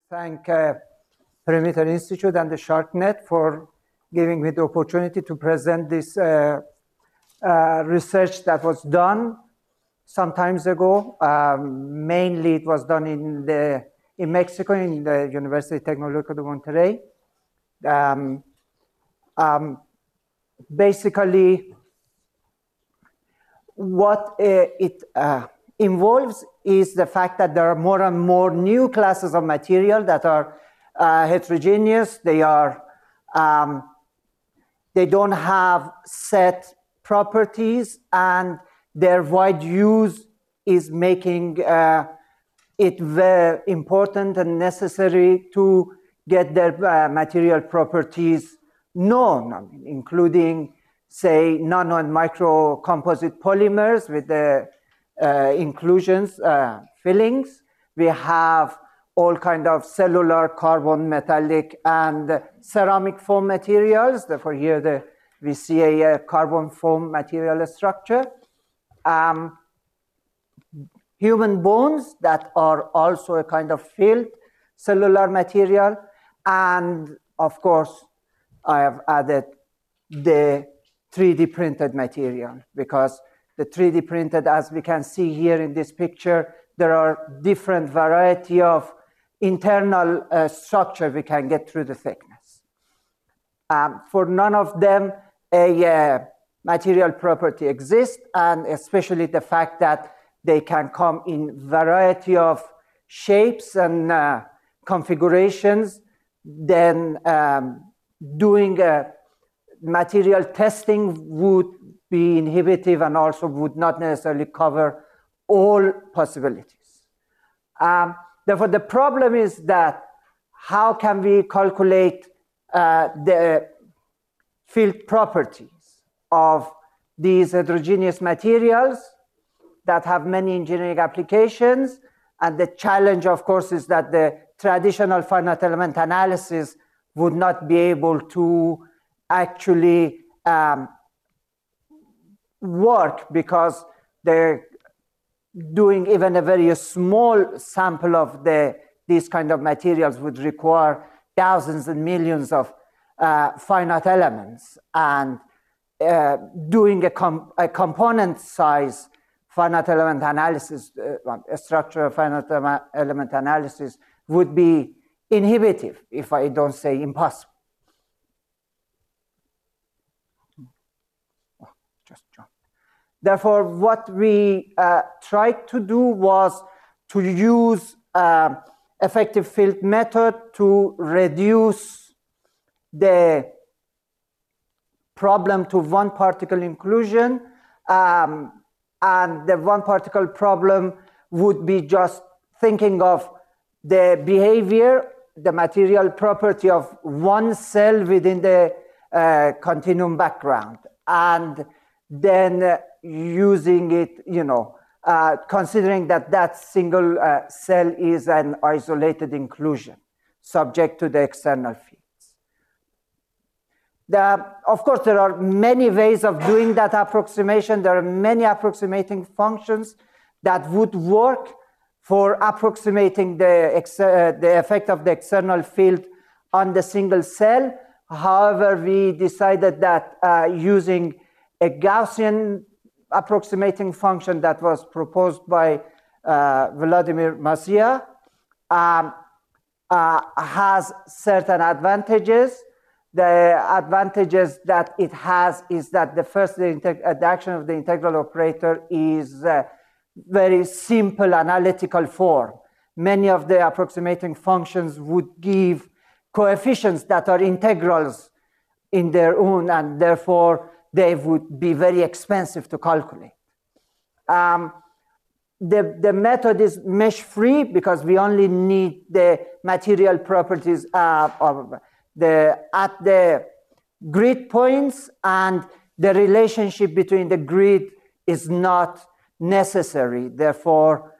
thank Perimeter Institute and the SharkNet for giving me the opportunity to present this research that was done some times ago. Mainly it was done in Mexico, in the University Tecnológico de Monterrey. Basically, what it involves is the fact that there are more and more new classes of material that are heterogeneous. They don't have set properties, and their wide use is making it very important and necessary to get their material properties known, including, say, nano and micro composite polymers with the inclusions, fillings. We have all kind of cellular, carbon, metallic, and ceramic foam materials. Therefore, here we see a carbon foam material structure. Human bones that are also a kind of filled cellular material. And of course, I have added the 3D printed material, because the 3D printed, as we can see here in this picture, there are different variety of internal structure we can get through the thickness. For none of them, a material property exists, and especially the fact that they can come in variety of shapes and configurations. Then doing material testing would be inhibitive and also would not necessarily cover all possibilities. Therefore, the problem is that how can we calculate the field properties of these heterogeneous materials that have many engineering applications? And the challenge, of course, is that the traditional finite element analysis would not be able to actually work, because they're doing even a very small sample of these kind of materials would require thousands and millions of finite elements, and doing a component size finite element analysis, a structural finite element analysis would be inhibitive, if I don't say impossible. Therefore, what we tried to do was to use effective field method to reduce the problem to one particle inclusion. And the one particle problem would be just thinking of the behavior, the material property of one cell within the continuum background, and then using it, considering that single cell is an isolated inclusion subject to the external fields. Of course, there are many ways of doing that approximation. There are many approximating functions that would work for approximating the effect of the external field on the single cell. However, we decided that using a Gaussian approximating function that was proposed by Vladimir Maciej has certain advantages. The advantages that it has is that the action of the integral operator is very simple analytical form. Many of the approximating functions would give coefficients that are integrals in their own, and therefore they would be very expensive to calculate. The method is mesh-free because we only need the material properties at the grid points, and the relationship between the grid is not necessary. Therefore,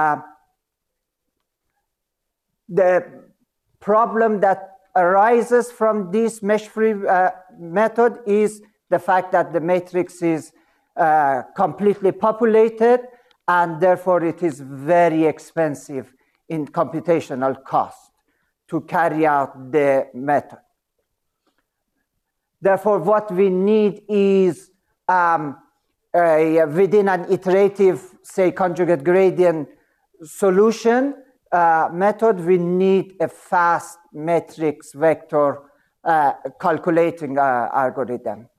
the problem that arises from this mesh-free method is the fact that the matrix is completely populated, and therefore it is very expensive in computational cost. to carry out the method. Therefore, what we need is within an iterative, say, conjugate gradient solution method, we need a fast matrix vector calculating algorithm.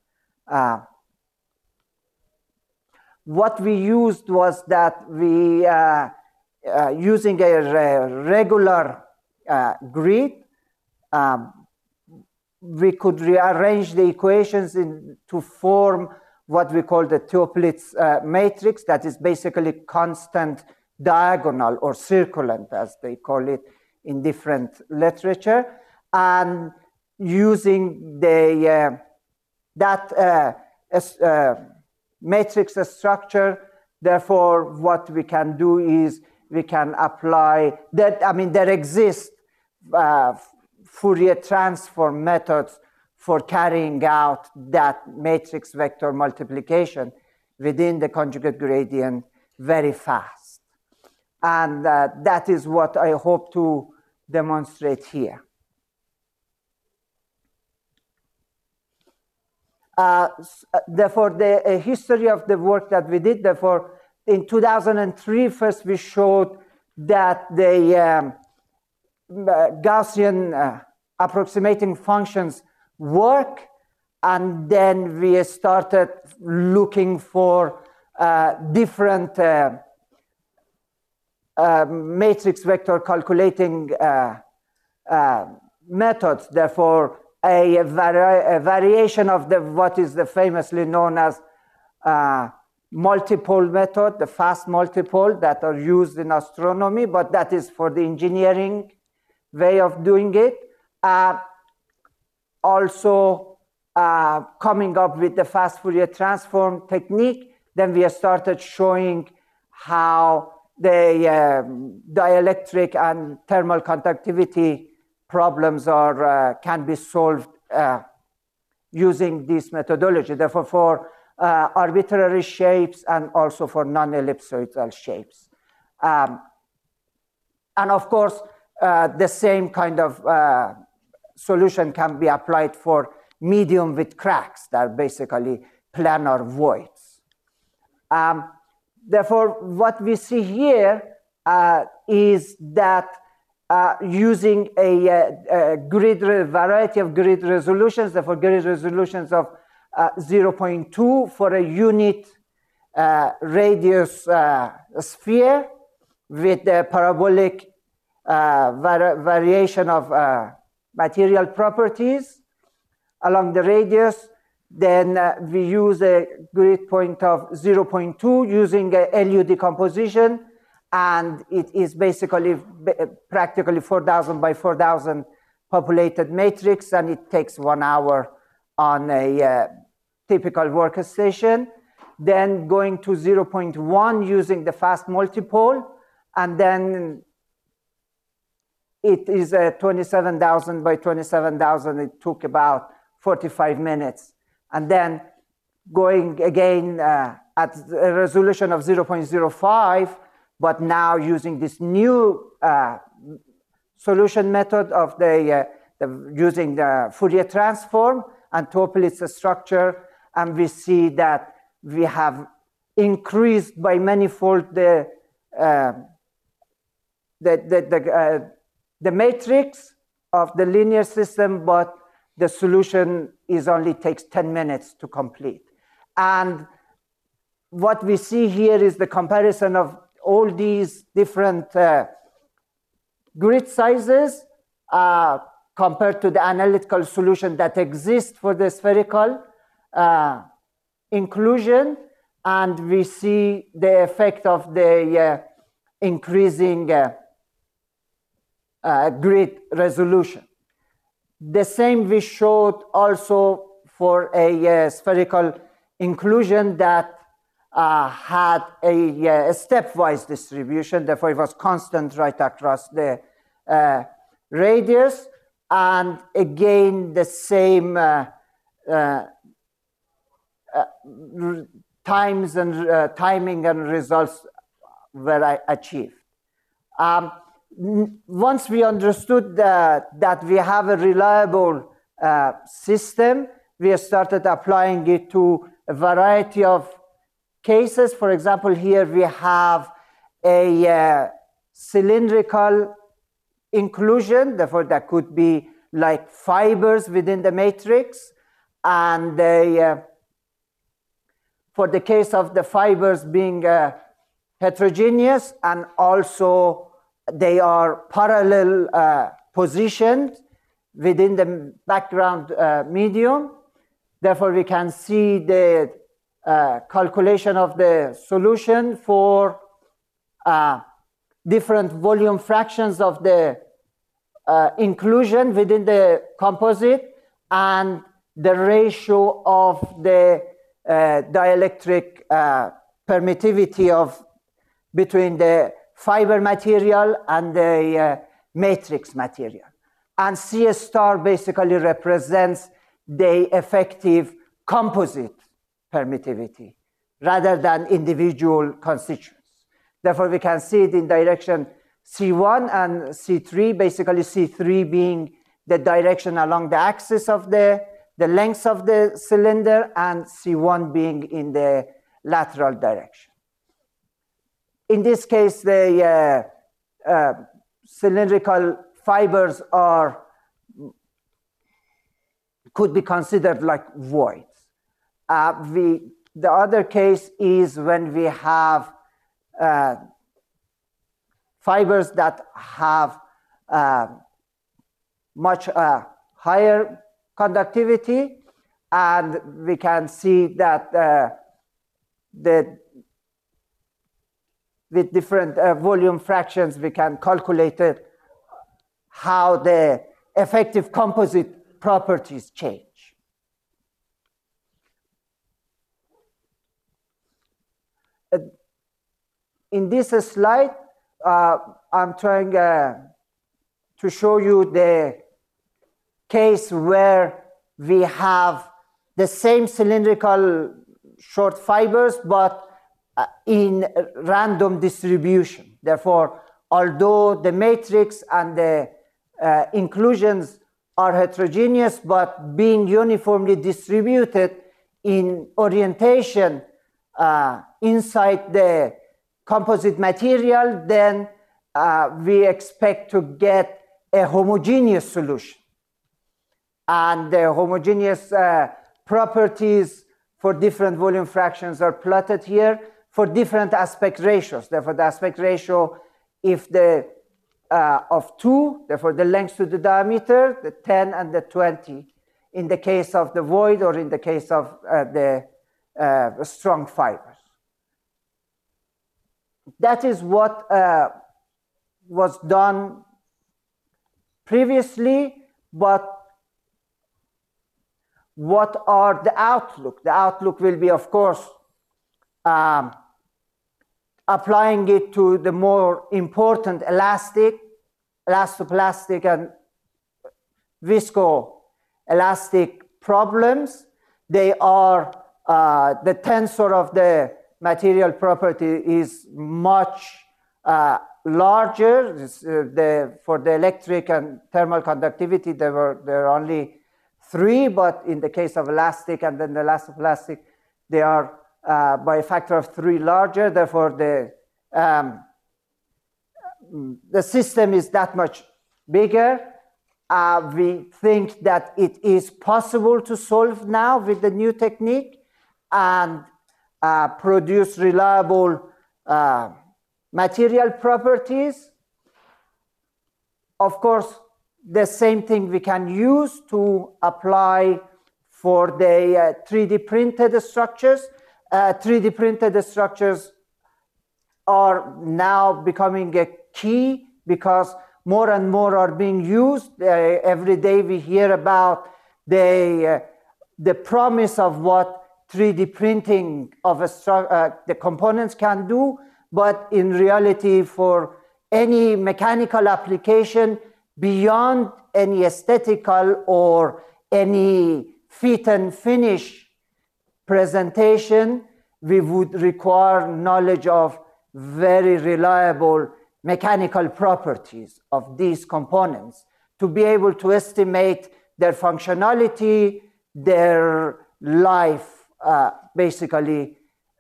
What we used was that we, using a regular grid, we could rearrange the equations to form what we call the Toeplitz matrix, that is basically constant diagonal or circulant, as they call it in different literature, and using the matrix structure. Therefore, what we can do is we can apply that. I mean, there exist Fourier transform methods for carrying out that matrix vector multiplication within the conjugate gradient very fast. And that is what I hope to demonstrate here. Therefore, the history of the work that we did, therefore, in 2003, first we showed that the Gaussian approximating functions work, and then we started looking for different matrix vector calculating methods. Therefore, a variation of what is famously known as multipole method, the fast multipole that are used in astronomy, but that is for the engineering way of doing it. Also coming up with the fast Fourier transform technique, then we started showing how the dielectric and thermal conductivity problems can be solved using this methodology. Therefore, for arbitrary shapes and also for non-ellipsoidal shapes. And of course, the same kind of solution can be applied for medium with cracks that are basically planar voids. Therefore, what we see here is that using a variety of grid resolutions, therefore grid resolutions of 0.2 for a unit radius sphere with a parabolic variation of material properties along the radius. Then we use a grid point of 0.2 using a LU decomposition, and it is basically practically 4,000 by 4,000 populated matrix, and it takes 1 hour on a typical workstation. Then going to 0.1 using the fast multipole, and then it is 27,000 by 27,000. It took about 45 minutes. And then going again at a resolution of 0.05, but now using this new solution method of using the Fourier transform and Toeplitz structure, and we see that we have increased by manifold the matrix of the linear system, but the solution only takes 10 minutes to complete. And what we see here is the comparison of all these different grid sizes compared to the analytical solution that exists for the spherical inclusion, and we see the effect of the increasing grid resolution. The same we showed also for a spherical inclusion that had a stepwise distribution. Therefore, it was constant right across the radius. And again, the same timing and results were achieved. once we understood that we have a reliable system, we started applying it to a variety of cases. For example, here we have a cylindrical inclusion, therefore that could be like fibers within the matrix, and for the case of the fibers being heterogeneous, and also they are parallel positioned within the background medium. Therefore, we can see the calculation of the solution for different volume fractions of the inclusion within the composite, and the ratio of the dielectric permittivity between the fiber material and the matrix material. And C star basically represents the effective composite permittivity rather than individual constituents. Therefore, we can see it in direction C1 and C3, basically C3 being the direction along the axis of the length of the cylinder, and C1 being in the lateral direction. In this case, the cylindrical fibers could be considered like voids. The other case is when we have fibers that have much higher conductivity, and we can see that with different volume fractions, we can calculate how the effective composite properties change. In this slide, I'm trying to show you the case where we have the same cylindrical short fibers, but in random distribution. Therefore, although the matrix and the inclusions are heterogeneous, but being uniformly distributed in orientation inside the composite material, then we expect to get a homogeneous solution. And the homogeneous properties for different volume fractions are plotted here for different aspect ratios. Therefore, the aspect ratio, if of 2, therefore the length to the diameter, the 10 and the 20, in the case of the void or in the case of the strong fibers. That is what was done previously, but what are the outlook? The outlook will be, of course, applying it to the more important elastoplastic and viscoelastic problems. They are the tensor of the material property is much larger. For the electric and thermal conductivity, there are only 3, but in the case of elastic and then the elastoplastic, they are by a factor of 3 larger. Therefore, the system is that much bigger. We think that it is possible to solve now with the new technique and produce reliable material properties. Of course, the same thing we can use to apply for the 3D printed structures. 3D printed structures are now becoming a key because more and more are being used. Every day we hear about the promise of what 3D printing of the components can do, but in reality, for any mechanical application beyond any aesthetical or any fit and finish presentation, we would require knowledge of very reliable mechanical properties of these components to be able to estimate their functionality, their life, basically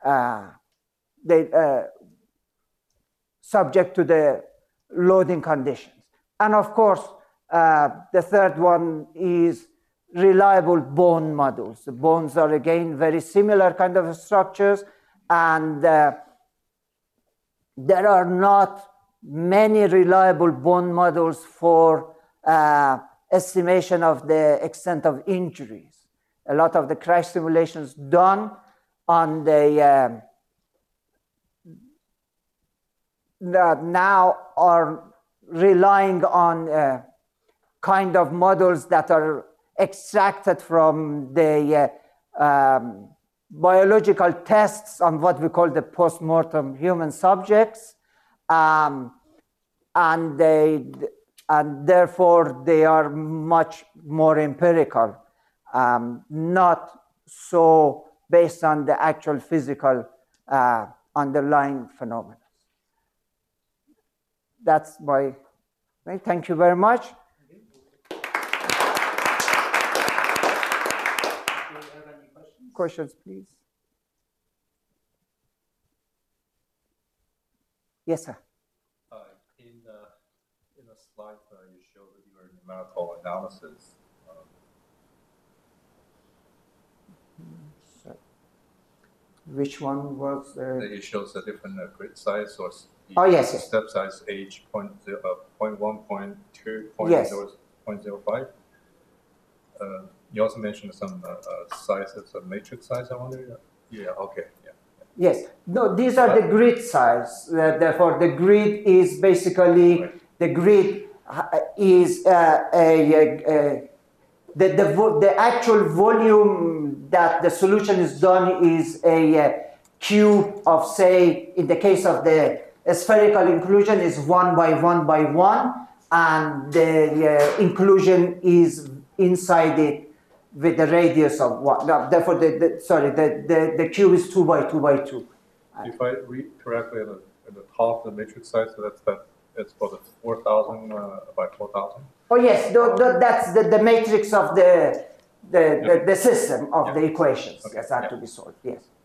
subject to the loading conditions. And of course, the third one is reliable bone models. The bones are again very similar kind of structures, and there are not many reliable bone models for estimation of the extent of injuries. A lot of the crash simulations done on the now are relying on kind of models that are extracted from the biological tests on what we call the post-mortem human subjects, and therefore they are much more empirical, not so based on the actual physical underlying phenomena. That's my thing. Thank you very much. Questions, please. Yes, sir. In a slide you showed your numerical analysis. Which one was there? It shows a different grid size or yes. Step size age 0.1, 0.2, yes. 0.05. You also mentioned some sizes of matrix size, I wonder. Yeah, okay. Yeah. Yes. No, these are the grid size. Therefore, the grid is basically, right. The grid is the actual volume that the solution is done is a cube of, say, in the case of the spherical inclusion is 1 by 1 by 1, and the inclusion is inside it with the radius of 1. No, therefore, the cube is 2 by 2 by 2. If I read correctly, at the top of the matrix size, so that's for the 4,000 by 4,000. Oh yes, that's the matrix of the system of the equations that have to be solved. Yes.